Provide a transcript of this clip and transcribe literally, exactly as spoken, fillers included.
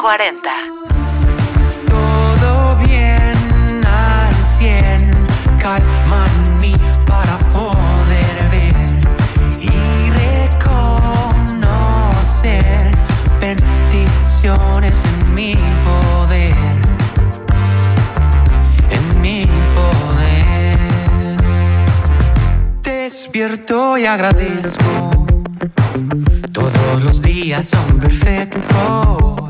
cuarenta. Todo bien al cien, calma en mí para poder ver y reconocer bendiciones en mi poder, en mi poder. Despierto y agradezco, todos los días son perfectos.